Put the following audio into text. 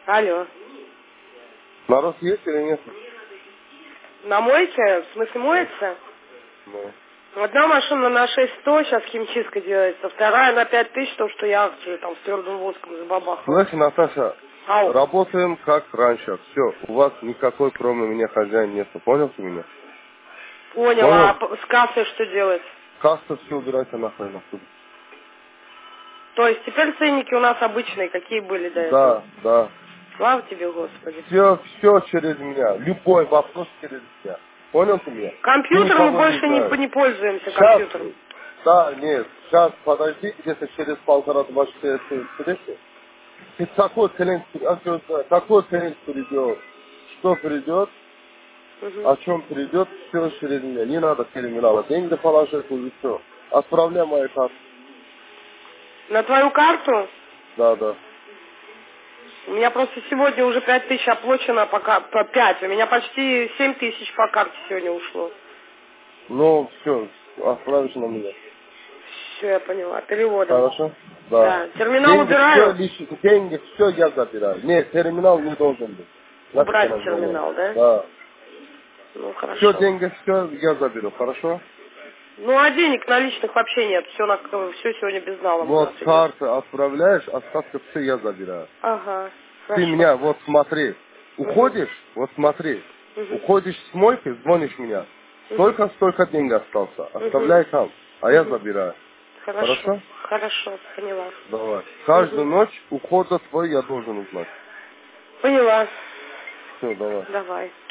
Алло. Народ есть или нет? На мойке? В смысле моется? Ну. Одна машина на 6100, сейчас химчистка делается. Вторая на 5000, то, что я акцию там с твердым воском забабахала. Слышь, Наташа, Ау. работаем как раньше. Все, у вас никакой, кроме меня, хозяин нет. Понял ты меня? Понял, Понял? а с кассой что делать? Касса все убирайте нахуй отсюда. То есть теперь ценники у нас обычные, какие были до этого? Да, да. Слава тебе, Господи. Все через меня. Любой вопрос через меня. Понял ты меня? Ты Компьютер мы никого не больше знаешь. не пользуемся Сейчас, компьютером. да, нет, сейчас подожди, где-то через 1,5-2 часа встречи. И какой клиент придет, что придет, Мгм. о чем придет, все через меня. Не надо терминала. Деньги положить уже все. Отправляй мои карты. На твою карту? Да, да. У меня просто сегодня уже 5000 оплачено, по 5. У меня почти 7000 по карте сегодня ушло. Ну, все, отправишь на меня. Все, я поняла. Переводом. Хорошо? Да. Да. Терминал Деньги все убираю? лишь, деньги все я забираю. Нет, терминал не должен быть. Нафиг Убрать она звонила. терминал, да? Да. Ну, Все хорошо. деньги, все я заберу, хорошо? Ну, а денег наличных вообще нет. Все сегодня безналом у Вот нас идет. карты отправляешь, остатка все я забираю. Ага, Ты хорошо. меня, вот смотри, Угу. уходишь, вот смотри, Угу. уходишь с мойки, звонишь меня. Угу. Столько денег остался. Угу. Оставляй там, а я Угу. забираю. Хорошо. Хорошо? Хорошо, поняла. Давай. Каждую Угу. ночь ухода твой я должен узнать. Поняла. Все, давай. Давай.